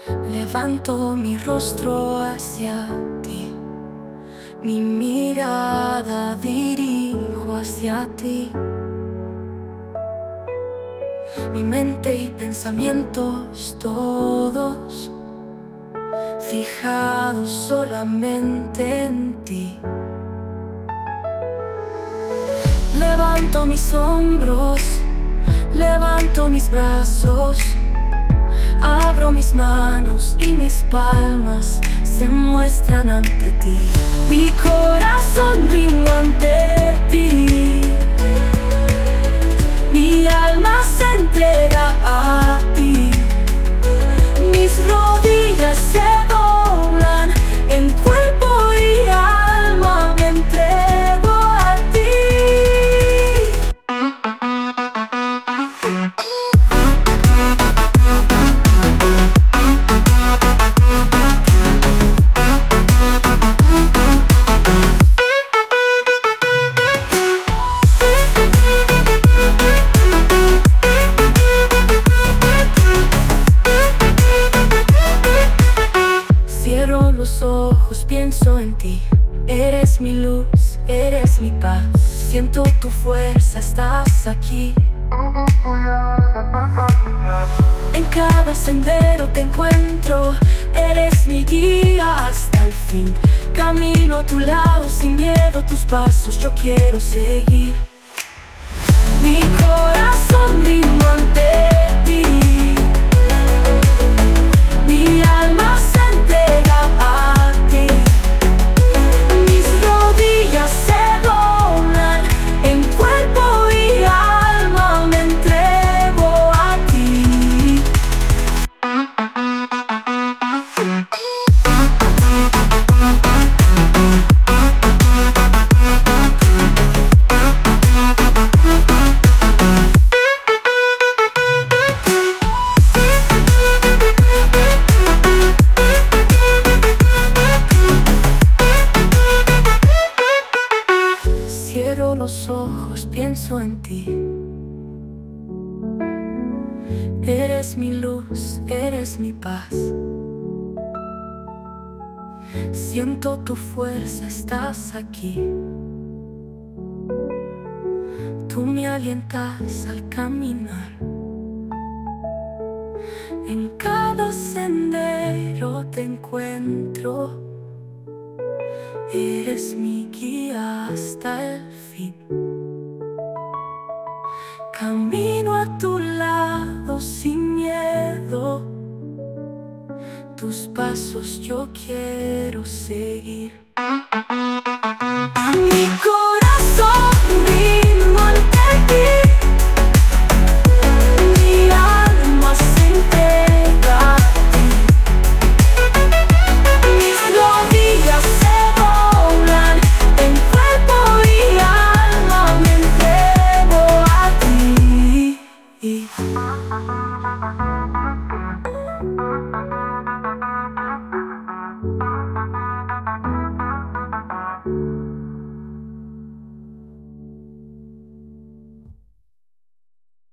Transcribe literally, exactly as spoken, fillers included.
Levanto mi rostro hacia ti, mi mirada dirijo hacia ti. Mi mente y pensamientos todos fijados solamente en ti. Levanto mis hombros, levanto mis brazos, abro mis manos y mis palmas se muestran ante ti. Mi corazón rindo ante ti, mi alma se entrega a ti. Mis rodillas se doblan, en cuerpo y alma me entrego a ti. Cierro los ojos, pienso en ti. Eres mi luz, eres mi paz. Siento tu fuerza, estás aquí. En cada sendero te encuentro. Eres mi guía hasta el fin. Camino a tu lado sin miedo, tus pasos yo quiero seguir. Mi corazón rindo ante ti, mi alma se entrega a ti. Mis rodillas se doblan, en cuerpo y alma me entrego a ti. Cierro los ojos, pienso en ti. Eres mi luz, eres mi paz. Siento tu fuerza, estás aquí. Tú me alientas al caminar. En cada sendero te encuentro. Eres mi guía hasta el fin. Camino a tu lado sin miedo. Tus pasos yo quiero seguir.